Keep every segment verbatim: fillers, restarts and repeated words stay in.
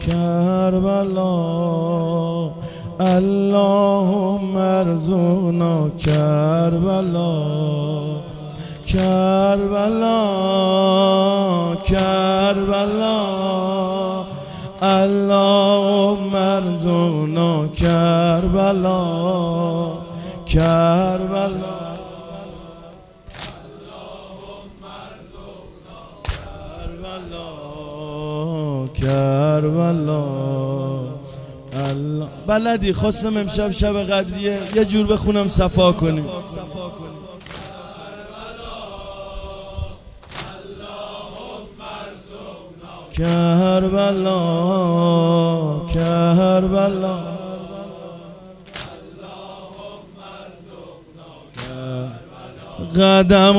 کربلا اللهم ارزقنا کربلا کربلا کربلا اللهم ارزقنا کربلا کربلا کربلا الله. بلدی خواستم امشب شب قدریه یه جور بخونم صفا کنیم. کربلا کربلا قدم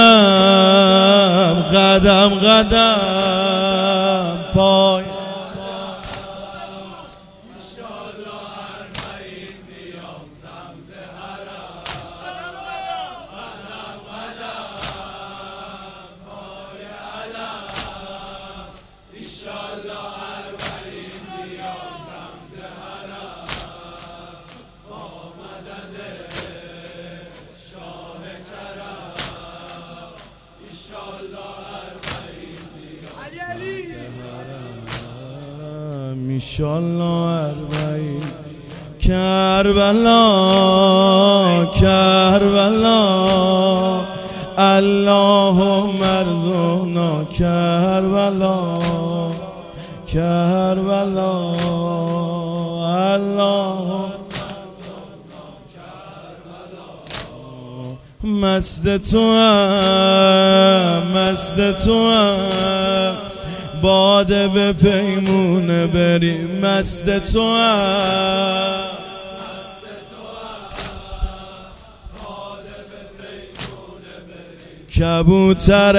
قدم قدم قدم پای ایشالله اربعین کربلا کربلا اللهم ارزقنا کربلا کربلا اللهم مست تو هم مست تو هم باده به پیمونه بریم مست تو هم کبوتر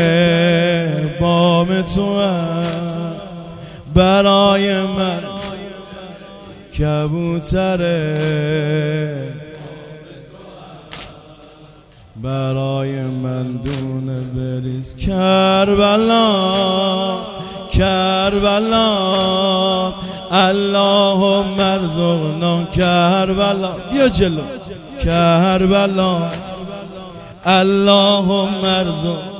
بام تو هم برای من کبوتر برای من دونه بریز کربلا کربلا اللهم ارزقنا کربلا بیا جلو کربلا اللهم ارزقنا